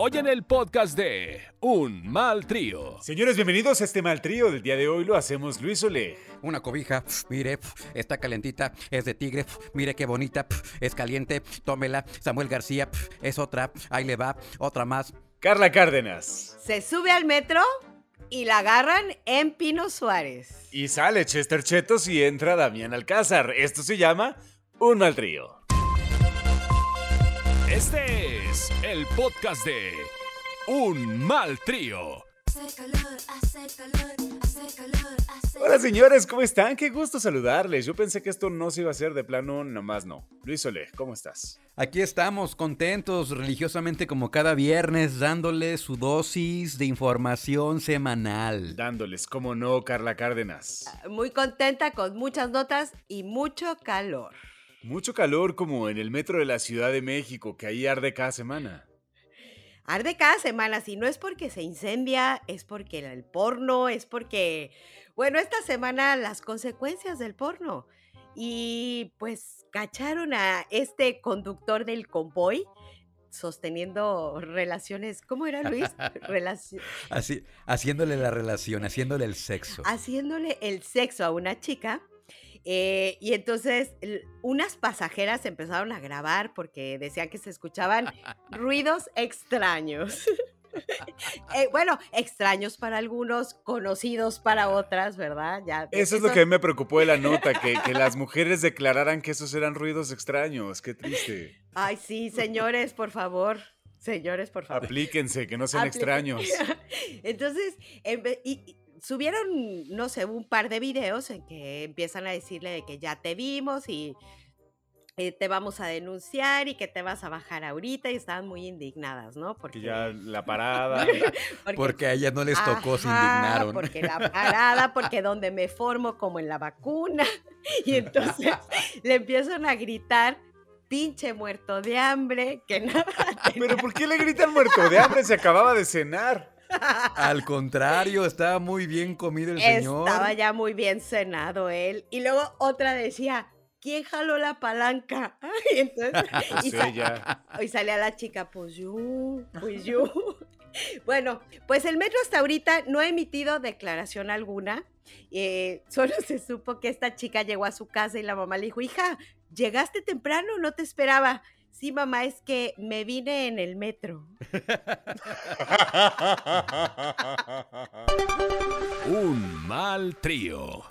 Hoy en el podcast de Un Mal Trío. Señores, bienvenidos a este mal trío. Del día de hoy lo hacemos Luis Oleg. Una cobija, mire, está calentita, es de tigre, mire qué bonita, es caliente, tómela. Samuel García, es otra, ahí le va, otra más. Carla Cárdenas. Se sube al metro y la agarran en Pino Suárez. Y sale Chester Chetos y entra Damián Alcázar. Esto se llama Un Mal Trío. Este es el podcast de Un Mal Trío. Hola señores, ¿cómo están? Qué gusto saludarles. Yo pensé que esto no se iba a hacer de plano, nomás no. Luis Oleg, ¿cómo estás? Aquí estamos, contentos, religiosamente como cada viernes, dándole su dosis de información semanal. Dándoles, ¿cómo no, Carla Cárdenas? Muy contenta, con muchas notas y mucho calor. Mucho calor como en el metro de la Ciudad de México, que ahí arde cada semana. Arde cada semana, si no es porque se incendia, es porque el porno, es porque, bueno, esta semana las consecuencias del porno. Y pues cacharon a este conductor del convoy sosteniendo relaciones, ¿cómo era, Luis? Así, haciéndole la relación, haciéndole el sexo. Haciéndole el sexo a una chica. Y entonces unas pasajeras empezaron a grabar porque decían que se escuchaban ruidos extraños. Bueno, extraños para algunos, conocidos para otras, ¿verdad? Eso es lo que a mí me preocupó de la nota, que las mujeres declararan que esos eran ruidos extraños. Qué triste. Ay, sí, señores, por favor. Señores, por favor. Aplíquense, que no sean extraños. Entonces, subieron, no sé, un par de videos en que empiezan a decirle de que ya te vimos y te vamos a denunciar y que te vas a bajar ahorita, y estaban muy indignadas, ¿no? Porque ya la parada. Porque a ellas no les tocó, se indignaron. Porque la parada, porque donde me formo como en la vacuna. Y entonces le empiezan a gritar, pinche muerto de hambre, que nada tenía. ¿Pero por qué le gritan muerto de hambre? Se acababa de cenar. Al contrario, estaba muy bien comido el señor. Estaba ya muy bien cenado él. Y luego otra decía, ¿quién jaló la palanca? Y entonces, y salía la chica, pues yo. Bueno, pues el metro hasta ahorita no ha emitido declaración alguna. Solo se supo que esta chica llegó a su casa y la mamá le dijo, hija, ¿llegaste temprano? No te esperaba. Sí, mamá, es que me vine en el metro. Un Mal Trío.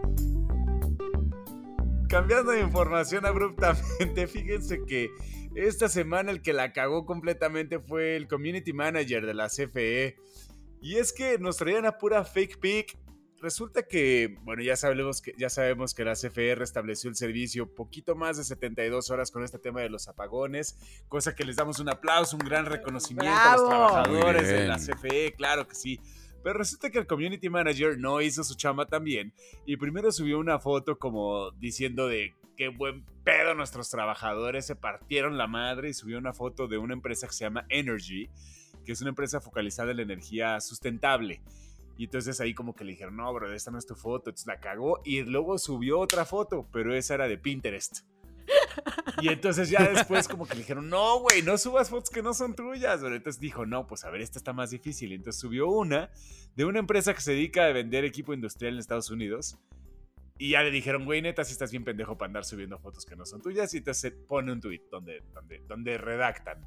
Cambiando de información abruptamente, fíjense que esta semana el que la cagó completamente fue el community manager de la CFE. Y es que nos traían a pura fake pic. Resulta que, bueno, ya sabemos que la CFE restableció el servicio poquito más de 72 horas con este tema de los apagones, cosa que les damos un aplauso, un gran reconocimiento a los trabajadores de la CFE, claro que sí. Pero resulta que el community manager no hizo su chamba tan bien y primero subió una foto como diciendo de qué buen pedo nuestros trabajadores, se partieron la madre, y subió una foto de una empresa que se llama Energy, que es una empresa focalizada en la energía sustentable. Y entonces ahí como que le dijeron, no, bro, esta no es tu foto. Entonces la cagó y luego subió otra foto, pero esa era de Pinterest. Y entonces ya después como que le dijeron, no, güey, no subas fotos que no son tuyas. Pero entonces dijo, no, pues a ver, esta está más difícil. Y entonces subió una de una empresa que se dedica a vender equipo industrial en Estados Unidos. Y ya le dijeron, güey, neta, si estás bien pendejo para andar subiendo fotos que no son tuyas. Y entonces pone un tweet donde redactan.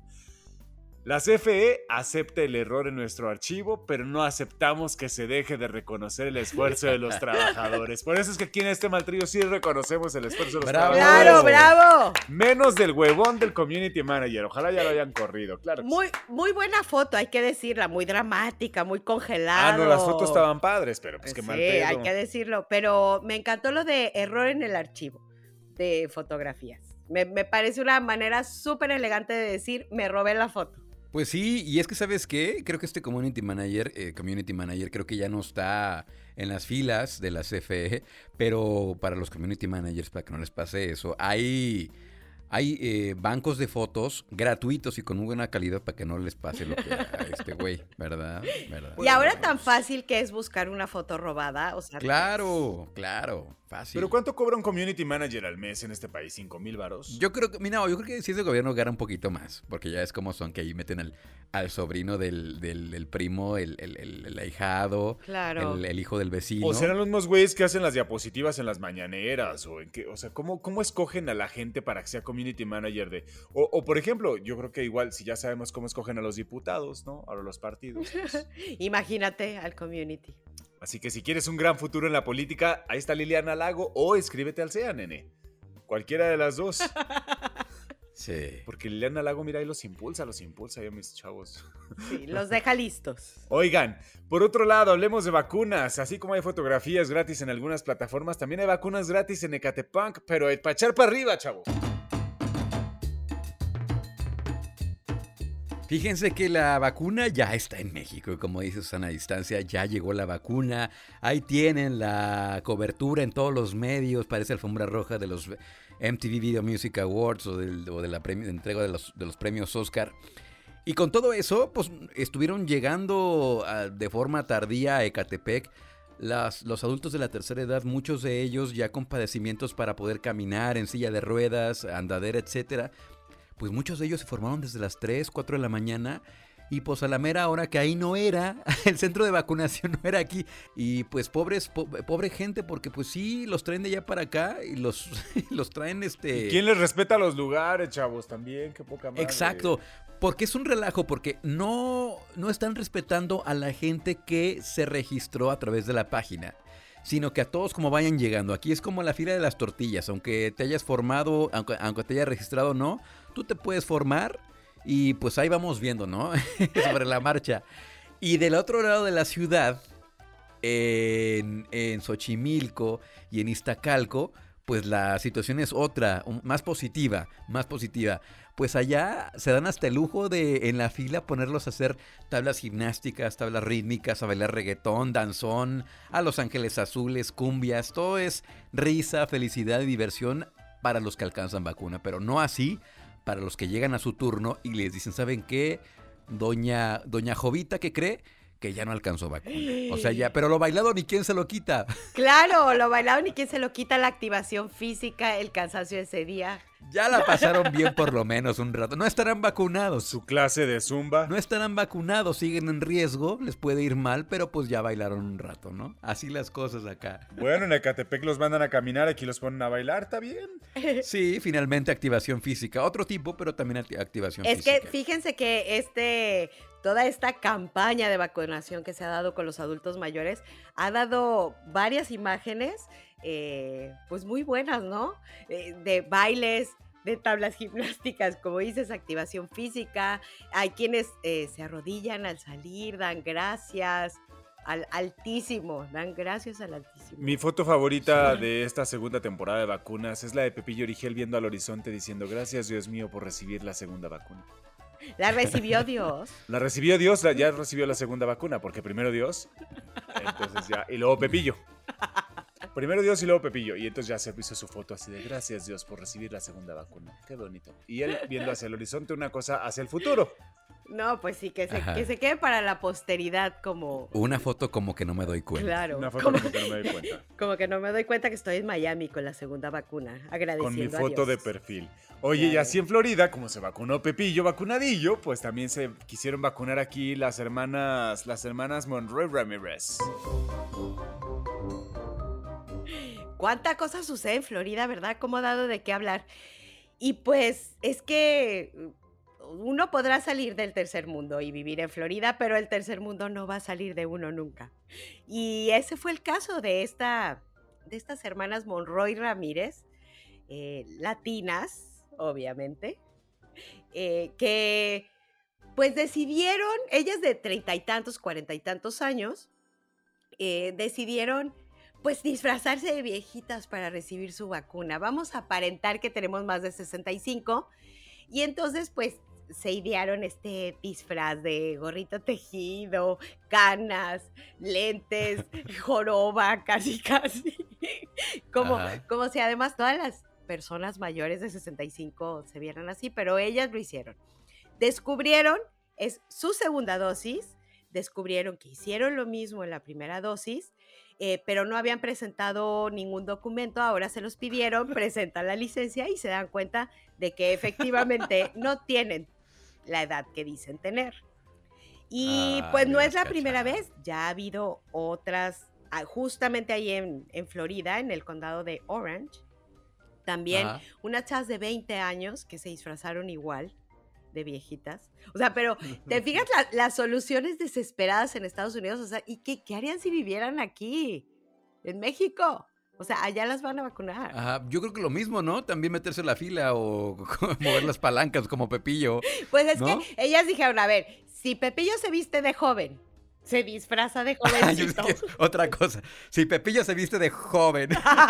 La CFE acepta el error en nuestro archivo, pero no aceptamos que se deje de reconocer el esfuerzo de los trabajadores. Por eso es que aquí en este mal trío sí reconocemos el esfuerzo de los trabajadores. ¡Claro, bravo! Menos del huevón del community manager. Ojalá ya lo hayan corrido, claro. Muy buena foto, hay que decirla. Muy dramática, muy congelada. No, las fotos estaban padres, pero pues qué mal pedo. Sí, hay que decirlo. Pero me encantó lo de error en el archivo de fotografías. Me parece una manera súper elegante de decir, me robé la foto. Pues sí, y es que ¿sabes qué? Creo que este community manager creo que ya no está en las filas de la CFE, pero para los community managers, para que no les pase eso, hay bancos de fotos gratuitos y con muy buena calidad para que no les pase lo que a este güey, ¿verdad? Y ahora tan fácil que es buscar una foto robada, o sea... Claro. Fácil. ¿Pero cuánto cobra un community manager al mes en este país? ¿5,000 varos? Yo creo que si es de gobierno gana un poquito más, porque ya es como son, que ahí meten al sobrino del primo, el ahijado, Claro. el hijo del vecino. O serán los mismos güeyes que hacen las diapositivas en las mañaneras, o en qué, o sea, ¿cómo escogen a la gente para que sea community manager de? O por ejemplo, yo creo que igual, si ya sabemos cómo escogen a los diputados, ¿no? A los partidos. Pues. Imagínate al community. Así que si quieres un gran futuro en la política, ahí está Liliana Lago, o escríbete al CEA, nene. Cualquiera de las dos. Sí. Porque Liliana Lago, mira, ahí los impulsa ya mis chavos. Sí, los deja listos. Oigan, por otro lado, hablemos de vacunas. Así como hay fotografías gratis en algunas plataformas, también hay vacunas gratis en Ecatepunk, pero para echar para arriba, chavos. Fíjense que la vacuna ya está en México, y como dice Susana Distancia, ya llegó la vacuna. Ahí tienen la cobertura en todos los medios, parece alfombra roja de los MTV Video Music Awards o de la entrega de los premios Oscar. Y con todo eso, pues estuvieron llegando de forma tardía a Ecatepec los adultos de la tercera edad, muchos de ellos ya con padecimientos para poder caminar en silla de ruedas, andadera, etcétera. Pues muchos de ellos se formaron desde las 3, 4 de la mañana y pues a la mera hora que ahí no era, el centro de vacunación no era aquí. Y pues pobre gente, porque pues sí, los traen de allá para acá y los traen ¿Y quién les respeta los lugares, chavos? También, qué poca madre. Exacto, porque es un relajo, porque no están respetando a la gente que se registró a través de la página, sino que a todos como vayan llegando. Aquí es como la fila de las tortillas, aunque te hayas formado, aunque te hayas registrado o no, tú te puedes formar y pues ahí vamos viendo, ¿no? Sobre la marcha. Y del otro lado de la ciudad, en Xochimilco y en Iztacalco, pues la situación es otra, más positiva. Pues allá se dan hasta el lujo de en la fila ponerlos a hacer tablas gimnásticas, tablas rítmicas, a bailar reggaetón, danzón, a Los Ángeles Azules, cumbias. Todo es risa, felicidad y diversión para los que alcanzan vacuna, pero no así para los que llegan a su turno y les dicen, ¿saben qué? Doña Jovita, ¿qué cree? Que ya no alcanzó vacuna. O sea, ya, pero lo bailado ni quién se lo quita. Claro, lo bailado ni quién se lo quita, la activación física, el cansancio ese día. Ya la pasaron bien por lo menos un rato. No estarán vacunados. Su clase de zumba. No estarán vacunados, siguen en riesgo, les puede ir mal, pero pues ya bailaron un rato, ¿no? Así las cosas acá. Bueno, en Ecatepec los mandan a caminar, aquí los ponen a bailar, ¿está bien? Sí, finalmente activación física. Otro tipo, pero también activación física. Es que fíjense que toda esta campaña de vacunación que se ha dado con los adultos mayores ha dado varias imágenes pues muy buenas, ¿no? De bailes, de tablas gimnásticas, como dices, activación física. Hay quienes se arrodillan al salir, dan gracias al Altísimo, dan gracias al Altísimo. Mi foto favorita de esta segunda temporada de vacunas es la de Pepillo Origel viendo al horizonte diciendo gracias Dios mío por recibir la segunda vacuna. La recibió Dios. La recibió Dios, ya recibió la segunda vacuna, porque primero Dios, entonces ya, y luego Pepillo. Primero Dios y luego Pepillo. Y entonces ya se hizo su foto así de gracias Dios por recibir la segunda vacuna. Qué bonito. Y él viendo hacia el horizonte una cosa hacia el futuro. No, pues sí, que se quede para la posteridad como... Una foto como que no me doy cuenta. Claro. Una foto como que no me doy cuenta. Como que no me doy cuenta que estoy en Miami con la segunda vacuna, agradeciendo Con mi a foto de Dios. perfil. Oye, Claro. y así en Florida, como se vacunó Pepillo vacunadillo, pues también se quisieron vacunar aquí las hermanas Monroy Ramírez. Cuánta cosa sucede en Florida, ¿verdad? ¿Cómo ha dado de qué hablar? Y pues es que uno podrá salir del tercer mundo y vivir en Florida, pero el tercer mundo no va a salir de uno nunca. Y ese fue el caso de estas hermanas Monroy Ramírez, latinas, obviamente, que pues decidieron, ellas de 30 y tantos, 40 y tantos años, decidieron pues disfrazarse de viejitas para recibir su vacuna. Vamos a aparentar que tenemos más de 65 y entonces pues se idearon este disfraz de gorrito tejido, canas, lentes, joroba, casi. Como si además todas las personas mayores de 65 se vieran así, pero ellas lo hicieron. Descubrieron, es su segunda dosis, descubrieron que hicieron lo mismo en la primera dosis pero no habían presentado ningún documento, ahora se los pidieron, presentan la licencia y se dan cuenta de que efectivamente no tienen la edad que dicen tener. Y pues no es la primera vez, ya ha habido otras, justamente ahí en Florida, en el condado de Orange, también unas chavas de 20 años que se disfrazaron igual de viejitas. O sea, pero te fijas las soluciones desesperadas en Estados Unidos, o sea, ¿y qué harían si vivieran aquí, en México? O sea, allá las van a vacunar. Ajá, yo creo que lo mismo, ¿no? También meterse en la fila o mover las palancas como Pepillo. Pues es, ¿no? que ellas dijeron, a ver, si Pepillo se viste de joven, se disfraza de jovencito. Otra cosa, si Pepillo se viste de joven.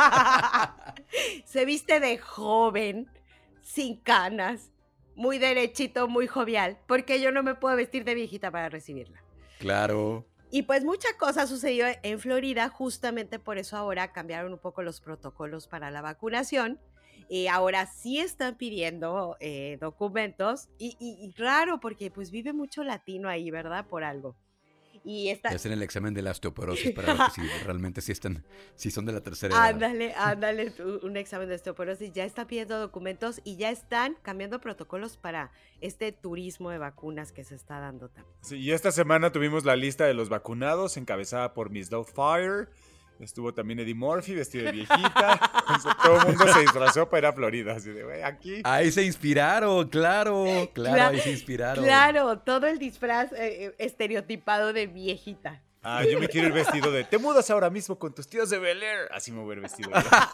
Se viste de joven, sin canas, muy derechito, muy jovial, porque yo no me puedo vestir de viejita para recibirla. Claro. Y pues mucha cosa sucedió en Florida, justamente por eso ahora cambiaron un poco los protocolos para la vacunación. Y ahora sí están pidiendo documentos y raro porque pues vive mucho latino ahí, ¿verdad? Por algo. Y hacen el examen de la osteoporosis para ver si realmente sí son de la tercera edad. Ándale, un examen de osteoporosis. Ya están pidiendo documentos y ya están cambiando protocolos para este turismo de vacunas que se está dando también. Sí, y esta semana tuvimos la lista de los vacunados encabezada por Miss Doubtfire. Estuvo también Eddie Murphy vestido de viejita. Todo el mundo se disfrazó para ir a Florida. Así de, güey, aquí. Ahí se inspiraron, claro, ahí se inspiraron. Claro, todo el disfraz estereotipado de viejita. Ah, yo me quiero ir vestido de, te mudas ahora mismo con tus tíos de Bel Air. Así me voy a ir vestido.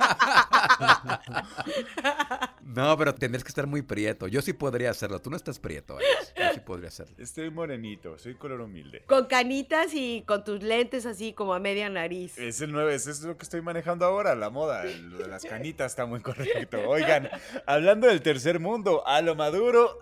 No, pero tendrías que estar muy prieto. Yo sí podría hacerlo. Tú no estás prieto, Alex. Yo sí podría hacerlo. Estoy morenito, soy color humilde. Con canitas y con tus lentes así como a media nariz. Es el 9, es lo que estoy manejando ahora, la moda. Lo de las canitas está muy correcto. Oigan, hablando del tercer mundo, a lo maduro.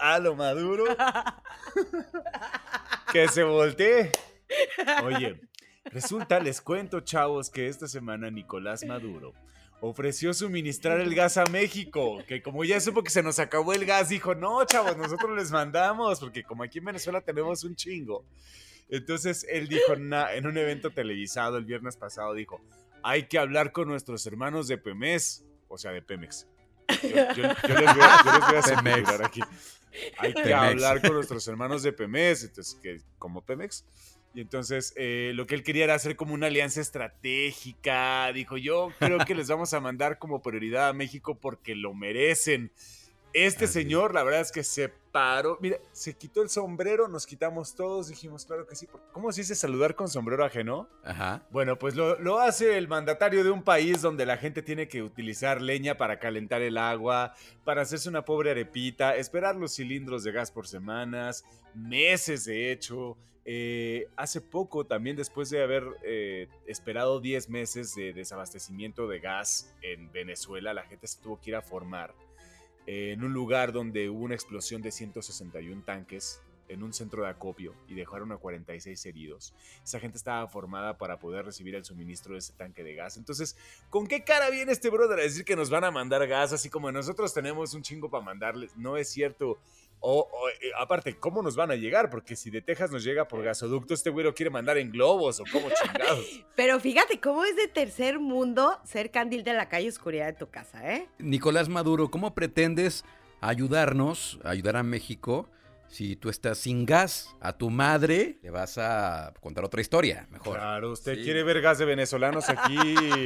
Que se voltee. Oye, resulta, les cuento, chavos, que esta semana Nicolás Maduro ofreció suministrar el gas a México, que como ya supo que se nos acabó el gas, dijo, no, chavos, nosotros les mandamos, porque como aquí en Venezuela tenemos un chingo. Entonces él dijo en un evento televisado el viernes pasado, dijo, hay que hablar con nuestros hermanos de Pemex, o sea, de Pemex. Yo les voy a censurar aquí. Hay que hablar con nuestros hermanos de Pemex, entonces, que como Pemex. Y entonces lo que él quería era hacer como una alianza estratégica. Dijo, yo creo que les vamos a mandar como prioridad a México porque lo merecen. Este señor, la verdad es que se paró. Mira, se quitó el sombrero, nos quitamos todos. Dijimos, claro que sí. ¿Cómo se dice saludar con sombrero ajeno? Ajá. Bueno, pues lo hace el mandatario de un país donde la gente tiene que utilizar leña para calentar el agua, para hacerse una pobre arepita, esperar los cilindros de gas por semanas, meses de hecho. Hace poco, también después de haber esperado 10 meses de desabastecimiento de gas en Venezuela, la gente se tuvo que ir a formar en un lugar donde hubo una explosión de 161 tanques en un centro de acopio y dejaron a 46 heridos. Esa gente estaba formada para poder recibir el suministro de ese tanque de gas. Entonces, ¿con qué cara viene este brother a decir que nos van a mandar gas así como nosotros tenemos un chingo para mandarles? No es cierto. Aparte, ¿cómo nos van a llegar? Porque si de Texas nos llega por gasoducto, este güey lo quiere mandar en globos o como chingados. Pero fíjate cómo es de tercer mundo ser candil de la calle oscuridad de tu casa, ¿eh? Nicolás Maduro, ¿cómo pretendes ayudar a México, si tú estás sin gas? A tu madre le vas a contar otra historia, mejor. Claro, ¿usted quiere ver gas de venezolanos aquí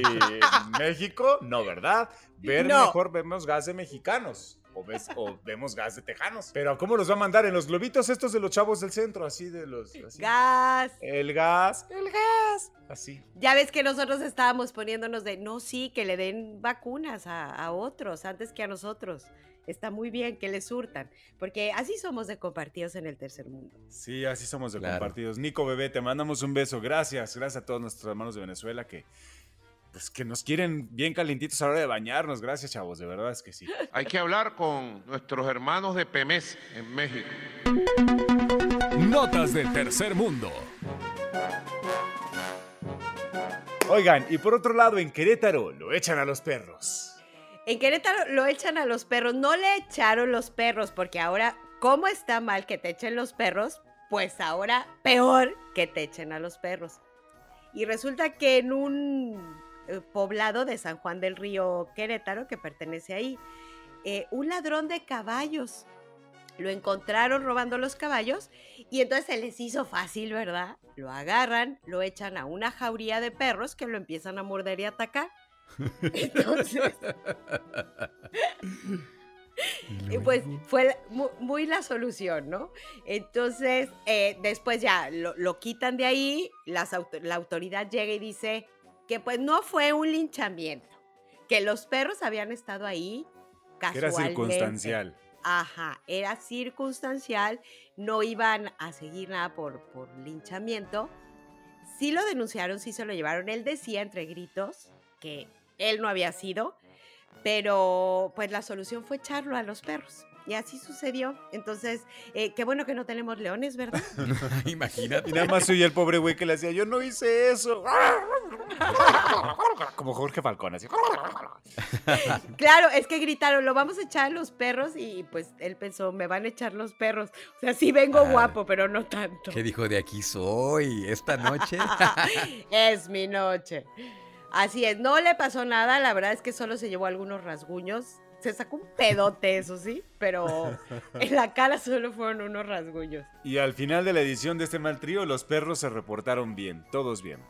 en México? No, ¿verdad? Mejor vemos gas de mexicanos. O vemos gas de tejanos. Pero ¿cómo los va a mandar? En los globitos estos de los chavos del centro, así de los... Así. Gas. El gas. Así. Ya ves que nosotros estábamos poniéndonos de, no, sí, que le den vacunas a otros antes que a nosotros. Está muy bien que les surtan, porque así somos de compartidos en el tercer mundo. Sí, así somos de compartidos. Nico, bebé, te mandamos un beso. Gracias a todos nuestros hermanos de Venezuela que nos quieren bien calientitos a la hora de bañarnos. Gracias, chavos, de verdad es que sí. Hay que hablar con nuestros hermanos de Pemex en México. Notas del tercer mundo. Oigan, y por otro lado, en Querétaro lo echan a los perros. En Querétaro lo echan a los perros. No le echaron los perros, porque ahora, ¿cómo está mal que te echen los perros? Pues ahora peor que te echen a los perros. Y resulta que en un poblado de San Juan del Río, Querétaro, que pertenece ahí, un ladrón de caballos lo encontraron robando los caballos y entonces se les hizo fácil, ¿verdad? Lo agarran, lo echan a una jauría de perros que lo empiezan a morder y atacar. Entonces, pues fue muy la solución, ¿no? Entonces, después ya lo quitan de ahí, la autoridad llega y dice que pues no fue un linchamiento, que los perros habían estado ahí Que era casualmente. circunstancial. Ajá, era circunstancial, no iban a seguir nada por linchamiento. Sí lo denunciaron, sí se lo llevaron. Él decía entre gritos que él no había sido, pero pues la solución fue echarlo a los perros. Y así sucedió. Entonces, qué bueno que no tenemos leones, ¿verdad? Imagínate. Y nada más oía el pobre güey que le hacía, yo no hice eso. Como Jorge Falcón, así. Claro, es que gritaron, lo vamos a echar a los perros y pues él pensó, me van a echar los perros. O sea, sí vengo guapo, pero no tanto. ¿Qué dijo? De aquí soy, esta noche? Es mi noche. Así es, no le pasó nada, la verdad es que solo se llevó algunos rasguños. Se sacó un pedote, eso sí, pero en la cara solo fueron unos rasguños. Y al final de la edición de este mal trío, los perros se reportaron bien, todos bien.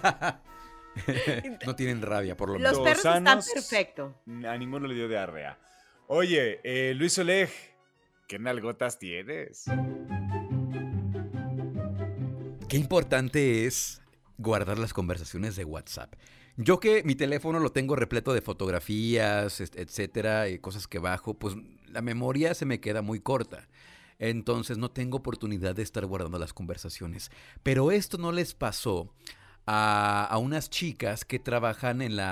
No tienen rabia, por lo Los menos. Todos perros están sanos. perfectos. A ninguno le dio diarrea. Oye, Luis Oleg, ¿qué nalgotas tienes? Qué importante es guardar las conversaciones de WhatsApp. Yo que mi teléfono lo tengo repleto de fotografías, etcétera, y cosas que bajo, pues la memoria se me queda muy corta. Entonces no tengo oportunidad de estar guardando las conversaciones. Pero esto no les pasó a unas chicas que trabajan en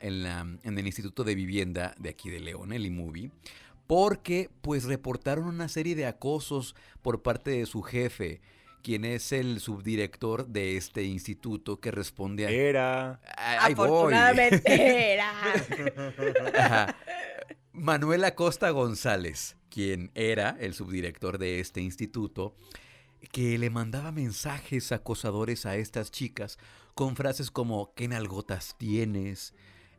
el Instituto de Vivienda de aquí de León, el IMUVI, porque pues reportaron una serie de acosos por parte de su jefe, quien es el subdirector de este instituto que responde a... Era. Ahí voy. Afortunadamente era. Ajá. Manuel Acosta González, quien era el subdirector de este instituto, que le mandaba mensajes acosadores a estas chicas con frases como ¿qué nalgotas tienes?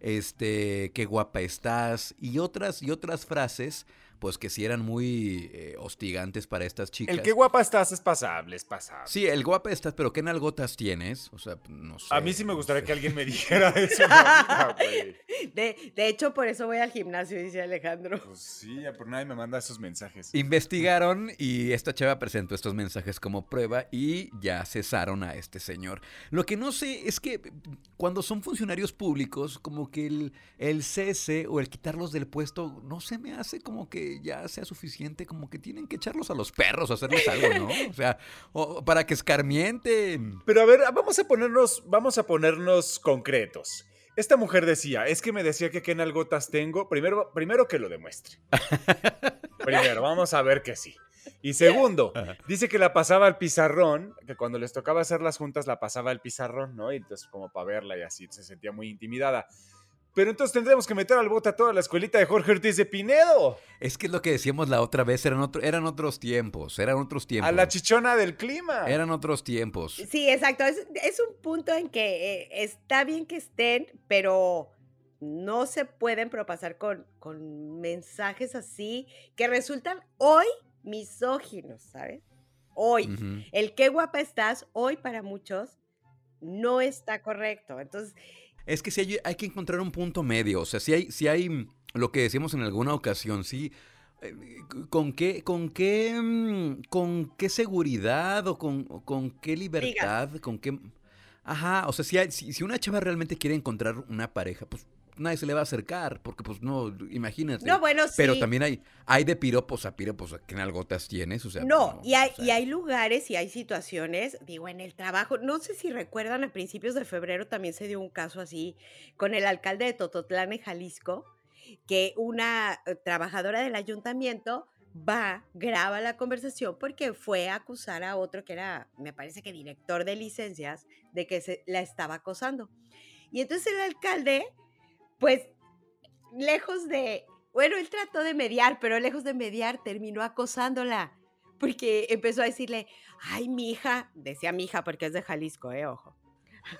Qué guapa estás, y otras frases, pues que sí eran muy hostigantes para estas chicas. El qué guapa estás es pasable, es pasable. Sí, el guapa estás, pero ¿qué nalgotas tienes? O sea, no sé. A mí sí me no gustaría sé. que alguien me dijera eso. No, güey. De hecho, por eso voy al gimnasio, dice Alejandro. Pues sí, ya por nadie me manda esos mensajes. Investigaron y esta chava presentó estos mensajes como prueba y ya cesaron a este señor. Lo que no sé es que cuando son funcionarios públicos, como que el cese o el quitarlos del puesto no se me hace como que ya sea suficiente, como que tienen que echarlos a los perros, hacerles algo, ¿no? O sea, para que escarmienten. Pero a ver, vamos a ponernos concretos. Esta mujer decía, es que me decía que qué nalgotas tengo. Primero que lo demuestre. Primero, vamos a ver que sí. Y segundo, dice que la pasaba al pizarrón, que cuando les tocaba hacer las juntas la pasaba al pizarrón, ¿no? Y entonces como para verla y así se sentía muy intimidada. Pero entonces tendremos que meter al bote a toda la escuelita de Jorge Ortiz de Pinedo. Es que es lo que decíamos la otra vez, eran otros tiempos. A la chichona del clima. Eran otros tiempos. Sí, exacto. Es un punto en que está bien que estén, pero no se pueden propasar con mensajes así que resultan hoy misóginos, ¿sabes? Hoy. Ujú. El qué guapa estás, hoy para muchos, no está correcto. Entonces, Es que sí hay que encontrar un punto medio. O sea, si hay lo que decíamos en alguna ocasión, sí. ¿Con qué seguridad o con qué libertad? ¿Con qué? Ajá, o sea, si una chava realmente quiere encontrar una pareja, pues nadie se le va a acercar, porque pues no, imagínate. no, bueno, sí. Pero también hay de piropos a ¿qué nalgotas tienes? O sea, No, y hay, o sea, y hay lugares y hay situaciones, digo, en el trabajo, no sé si recuerdan, a principios de febrero también se dio un caso así con el alcalde de Tototlán, en Jalisco, que una trabajadora del ayuntamiento graba la conversación porque fue a acusar a otro que era, me parece que director de licencias, de que la estaba acosando. Y entonces el alcalde, pues, bueno, él trató de mediar, pero lejos de mediar terminó acosándola, porque empezó a decirle, ay, mija, decía mija porque es de Jalisco, ojo.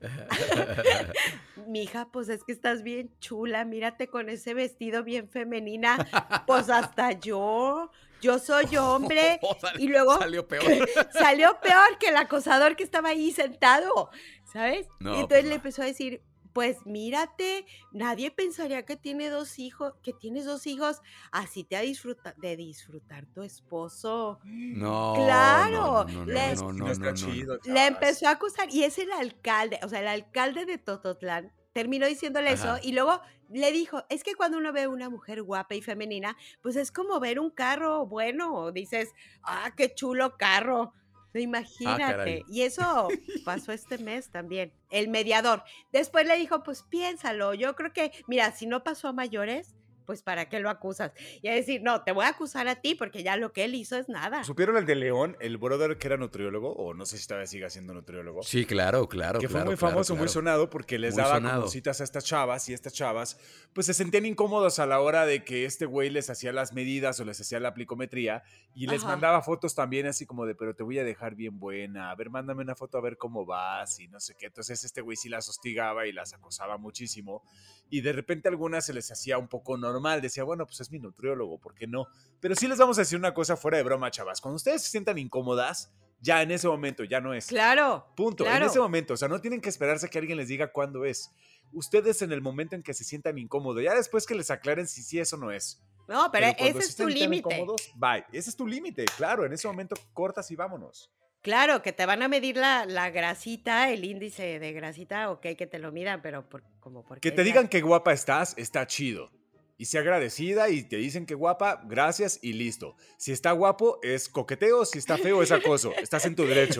Mija, pues es que estás bien chula, mírate con ese vestido bien femenina. Pues hasta yo soy hombre. Y luego Salió peor. salió peor que el acosador que estaba ahí sentado, ¿sabes? No, y entonces pues le no. empezó a decir, pues mírate, nadie pensaría que tienes 2 hijos, así te de disfrutar tu esposo. No, Claro, no, le- No está chido, Le chavas. empezó a acusar y es el alcalde, o sea, el alcalde de Tototlán terminó diciéndole eso Ajá. y luego le dijo, es que cuando uno ve una mujer guapa y femenina, pues es como ver un carro bueno, dices, qué chulo carro. Imagínate. caray. Y eso pasó este mes también. El mediador. Después le dijo, pues piénsalo. Yo creo que, mira, si no pasó a mayores, pues ¿para qué lo acusas? Y a decir, no, te voy a acusar a ti porque ya lo que él hizo es nada. ¿Supieron el de León, el brother que era nutriólogo? O no sé si todavía sigue siendo nutriólogo. Sí, claro. Que fue muy famoso, muy sonado, porque les Muy daba sonado. como citas a estas chavas, y estas chavas pues se sentían incómodos a la hora de que este güey les hacía las medidas o les hacía la aplicometría y les Ajá. mandaba fotos también así como de, pero te voy a dejar bien buena, a ver, mándame una foto a ver cómo vas y no sé qué. Entonces este güey sí las hostigaba y las acosaba muchísimo y de repente a algunas se les hacía un poco normal, decía, bueno, pues es mi nutriólogo, ¿por qué no? Pero sí les vamos a decir una cosa fuera de broma, chavas, cuando ustedes se sientan incómodas, ya en ese momento ya no es. Claro. Punto, claro. en ese momento, o sea, no tienen que esperarse a que alguien les diga cuándo es. Ustedes en el momento en que se sientan incómodos, ya después que les aclaren si sí eso no es. No, pero cuando ese se es tu sientan límite. incómodos, bye. Ese es tu límite, claro, en ese momento cortas y vámonos. Claro, que te van a medir la grasita, el índice de grasita, ok, que te lo midan, pero como porque Que te digan que guapa estás, está chido. Y sea agradecida y te dicen que guapa, gracias y listo. Si está guapo, es coqueteo, si está feo, es acoso. Estás en tu derecho.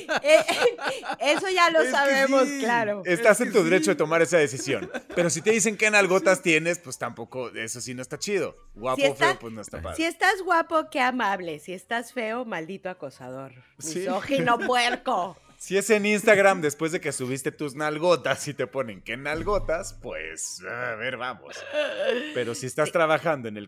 Eso ya lo Es que sabemos, sí, claro. Estás Es en que tu derecho de sí. tomar esa decisión. Pero si te dicen qué nalgotas tienes, pues tampoco, eso sí no está chido. Guapo Si o está- feo, pues no está padre. Si estás guapo, qué amable. Si estás feo, maldito acosador. Sí. Misógino puerco. Si es en Instagram, después de que subiste tus nalgotas y te ponen qué nalgotas, pues, a ver, vamos. Pero si estás trabajando en el...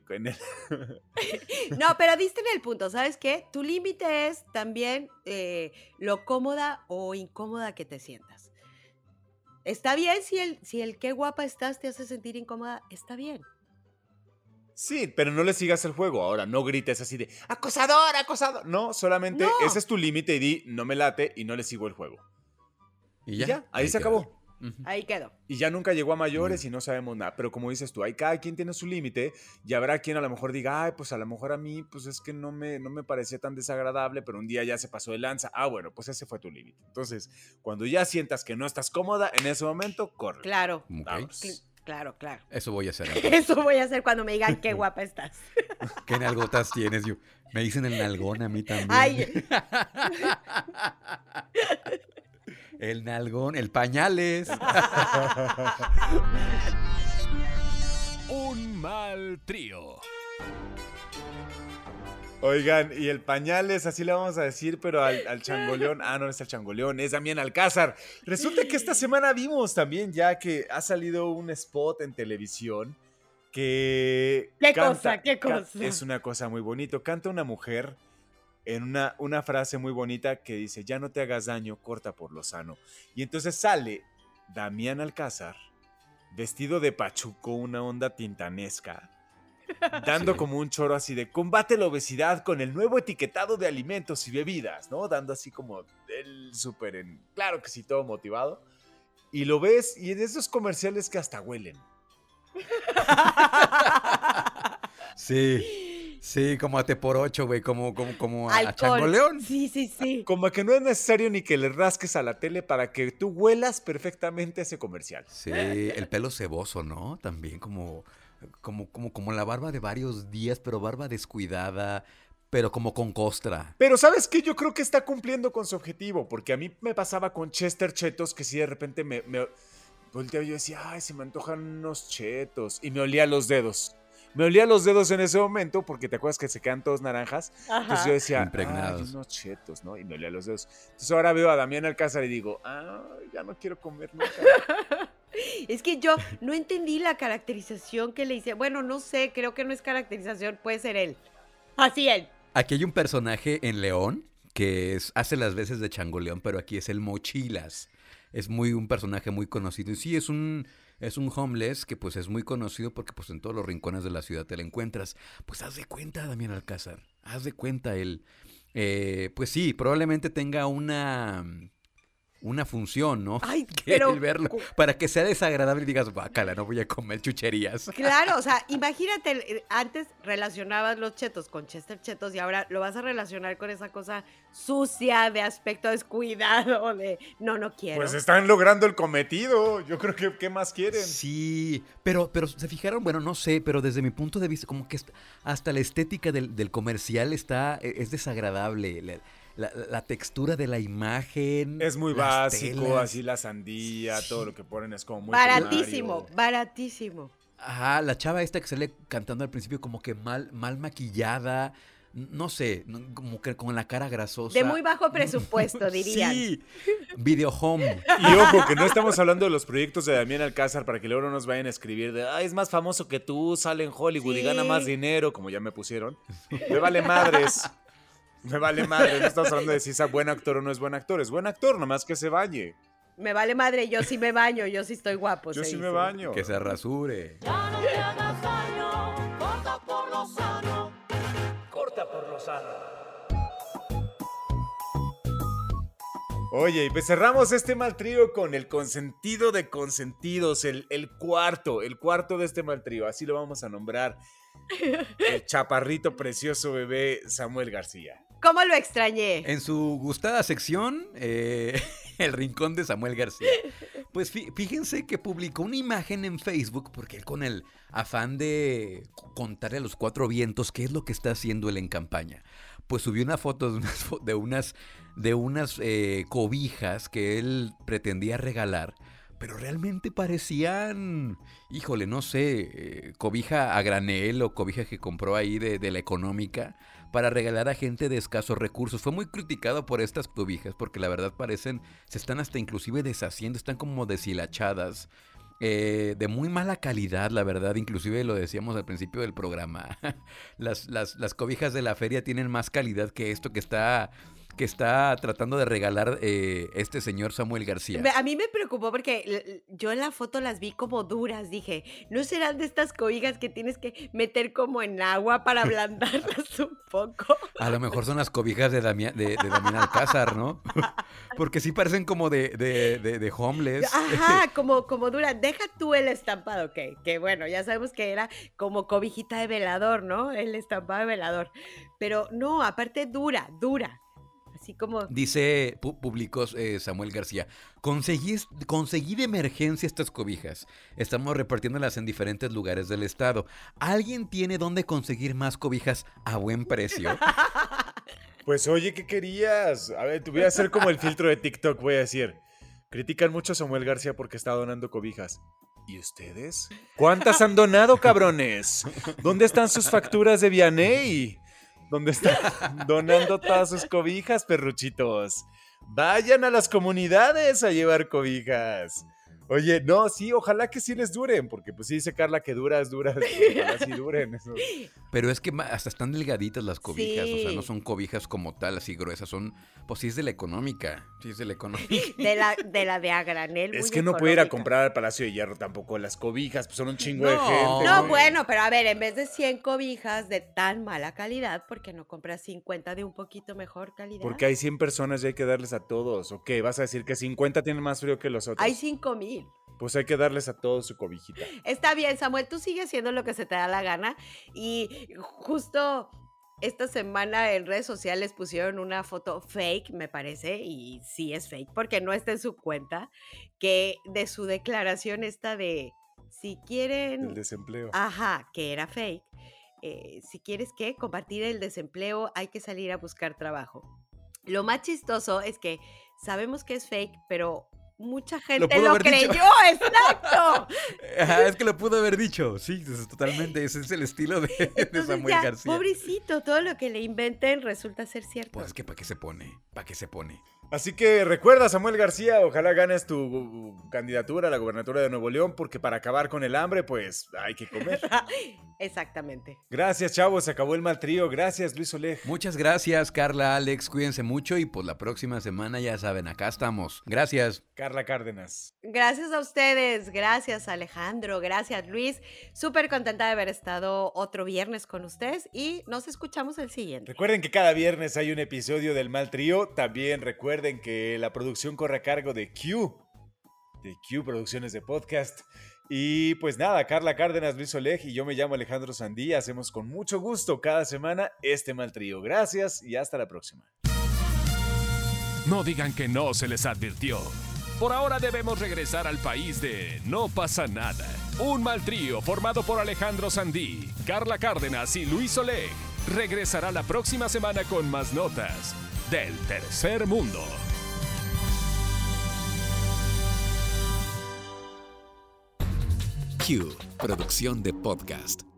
No, pero diste en el punto, ¿sabes qué? Tu límite es también lo cómoda o incómoda que te sientas. Está bien si el qué guapa estás te hace sentir incómoda, está bien. Sí, pero no le sigas el juego. Ahora, no grites así de acosador, acosador. No, solamente No. ese es tu límite y di no me late y no le sigo el juego. Y Y ya, ahí se quedó. acabó. Ujú. Ahí quedó. Y ya nunca llegó a mayores y no sabemos nada. Pero como dices tú, hay cada quien tiene su límite y habrá quien a lo mejor diga, ay, pues a lo mejor a mí, pues es que no me parecía tan desagradable, pero un día ya se pasó de lanza. Ah, bueno, pues ese fue tu límite. Entonces, cuando ya sientas que no estás cómoda, en ese momento, corre. Claro. Ok. Vamos. Claro. Eso voy a hacer ahora. Eso voy a hacer cuando me digan qué guapa estás. ¿Qué nalgotas tienes? Me dicen el nalgón a mí también. Ay, El nalgón, el pañales. Un mal trío. Oigan, y el Pañales, así le vamos a decir, pero al changoleón, no es el changoleón, es Damián Alcázar. Resulta que esta semana vimos también ya que ha salido un spot en televisión que ¿Qué cosa? ¿Qué cosa? Es una cosa muy bonito. Canta una mujer en una frase muy bonita que dice, ya no te hagas daño, corta por lo sano. Y entonces sale Damián Alcázar, vestido de pachuco, una onda tintanesca, dando Sí. como un choro así de combate la obesidad con el nuevo etiquetado de alimentos y bebidas, ¿no? Dando así como el súper en... Claro que sí, todo motivado. Y lo ves y en esos comerciales que hasta huelen. Sí, como a T por 8, güey, como a alcohol. changoleón. Sí. Como que no es necesario ni que le rasques a la tele para que tú huelas perfectamente ese comercial. Sí, el pelo ceboso, ¿no? También como la barba de varios días, pero barba descuidada, pero como con costra. Pero ¿sabes qué? Yo creo que está cumpliendo con su objetivo, porque a mí me pasaba con Chester Chetos que si de repente me volteaba y yo decía, ay, se me antojan unos chetos, y me olía los dedos. Me olía los dedos en ese momento, porque te acuerdas que se quedan todos naranjas. Entonces yo Ajá. decía, Impregnados. ay, unos chetos, ¿no? Y me olía los dedos. Entonces ahora veo a Damián Alcázar y digo, ya no quiero comer nunca. Es que yo no entendí la caracterización que le hice. Bueno, no sé, creo que no es caracterización, puede ser él. Así él. Aquí hay un personaje en León que hace las veces de changoleón, pero aquí es el Mochilas. es muy un personaje muy conocido. Y sí, es un homeless que pues es muy conocido porque pues en todos los rincones de la ciudad te lo encuentras. Pues haz de cuenta, Damián Alcázar, haz de cuenta él. Pues sí, probablemente tenga una función, ¿no? Ay, Que pero el verlo, para que sea desagradable y digas, bácala, no voy a comer chucherías. claro, o sea, imagínate, antes relacionabas los chetos con Chester Chetos y ahora lo vas a relacionar con esa cosa sucia, de aspecto descuidado, de no quiero. Pues están logrando el cometido. Yo creo que ¿qué más quieren? Sí, pero se fijaron, bueno, no sé, pero desde mi punto de vista, como que hasta la estética del comercial es desagradable. La textura de la imagen. Es muy las básico, telas. así la sandía, todo lo que ponen es como muy baratísimo, primario. baratísimo. Ajá, la chava esta que sale cantando al principio como que mal maquillada, no sé, como que con la cara grasosa. De muy bajo presupuesto, dirían. Sí, video home. Y ojo, que no estamos hablando de los proyectos de Damián Alcázar para que luego no nos vayan a escribir de, es más famoso que tú, sale en Hollywood y Sí. gana más dinero, como ya me pusieron. Me vale madres. Me vale madres. No estamos hablando de si es buen actor o no es buen actor. Es buen actor, nomás que se bañe. Me vale madre, yo sí me baño, yo sí estoy guapo. Yo se sí me dice. baño. Que se rasure. Ya no te hagas daño, corta por lo sano. Corta por lo sano. Oye, y pues cerramos este mal trío con el consentido de consentidos, el cuarto de este mal trío, así lo vamos a nombrar, el chaparrito precioso bebé Samuel García. ¿Cómo lo extrañé? En su gustada sección, el rincón de Samuel García. Pues fíjense que publicó una imagen en Facebook, porque él con el afán de contarle a los cuatro vientos qué es lo que está haciendo él en campaña, pues subió una foto de unas cobijas que él pretendía regalar, pero realmente parecían, híjole, no sé, cobija a granel o cobija que compró ahí de la económica para regalar a gente de escasos recursos. Fue muy criticado por estas cobijas porque la verdad se están hasta inclusive deshaciendo, están como deshilachadas. De muy mala calidad, la verdad, inclusive lo decíamos al principio del programa. Las cobijas de la feria tienen más calidad que esto que está tratando de regalar este señor Samuel García. A mí me preocupó porque yo en la foto las vi como duras. Dije, ¿no serán de estas cobijas que tienes que meter como en agua para ablandarlas un poco? A lo mejor son las cobijas de Damián Alcázar, ¿no? Porque sí parecen como de homeless. Ajá, como duras. Deja tú el estampado, que bueno, ya sabemos que era como cobijita de velador, ¿no? El estampado de velador. Pero no, aparte dura. Así como... Dice, publicó Samuel García, conseguí de emergencia estas cobijas. Estamos repartiéndolas en diferentes lugares del estado. ¿Alguien tiene dónde conseguir más cobijas a buen precio? Pues oye, ¿qué querías? A ver, te voy a hacer como el filtro de TikTok, voy a decir. Critican mucho a Samuel García porque está donando cobijas. ¿Y ustedes? ¿Cuántas han donado, cabrones? ¿Dónde están sus facturas de Vianey? ¿Dónde están donando todas sus cobijas, perruchitos? Vayan a las comunidades a llevar cobijas. Oye, no, sí, ojalá que sí les duren, porque pues sí dice Carla que duras, ojalá sí duren. Eso. Pero es que hasta están delgaditas las cobijas, Sí. o sea, no son cobijas como tal, así gruesas, pues sí es de la económica, De la de a granel. Es muy que no puede ir a económica. comprar al Palacio de Hierro tampoco las cobijas, pues son un chingo de No. gente. No, güey. bueno, pero a ver, en vez de 100 cobijas de tan mala calidad, ¿por qué no compras 50 de un poquito mejor calidad? Porque hay 100 personas y hay que darles a todos. ¿O qué? ¿Vas a decir que 50 tienen más frío que los otros? Hay 5,000. Pues hay que darles a todos su cobijita. Está bien, Samuel, tú sigues haciendo lo que se te da la gana. Y justo esta semana en redes sociales pusieron una foto fake, me parece, y sí es fake, porque no está en su cuenta, que de su declaración esta de, si quieren... El desempleo. Ajá, que era fake. Si quieres combatir el desempleo, hay que salir a buscar trabajo. Lo más chistoso es que sabemos que es fake, pero mucha gente pudo lo haber dicho. creyó, exacto. Ajá, es que lo pudo haber dicho, sí, totalmente, ese es el estilo de Entonces Samuel ya, García. pobrecito, todo lo que le inventen resulta ser cierto. Pues es que ¿para qué se pone? ¿Para qué se pone? Así que recuerda, Samuel García, ojalá ganes tu candidatura a la gobernatura de Nuevo León, porque para acabar con el hambre, pues hay que comer. Exactamente. Gracias, chavos, se acabó el mal trío. Gracias, Luis Oleg. Muchas gracias, Carla, Alex, cuídense mucho y pues la próxima semana ya saben, acá estamos. Gracias. Carla Cárdenas. Gracias a ustedes, gracias Alejandro, gracias Luis. Súper contenta de haber estado otro viernes con ustedes y nos escuchamos el siguiente. Recuerden que cada viernes hay un episodio del Mal Trío. También recuerden que la producción corre a cargo de Q Producciones de Podcast. Y pues nada, Carla Cárdenas, Luis Oleg y yo me llamo Alejandro Sandí. Hacemos con mucho gusto cada semana este Mal Trío. Gracias y hasta la próxima. No digan que no se les advirtió. Por ahora debemos regresar al país de No pasa nada. Un mal trío formado por Alejandro Sandí, Carla Cárdenas y Luis Oleg regresará la próxima semana con más notas del tercer mundo. Q, producción de podcast.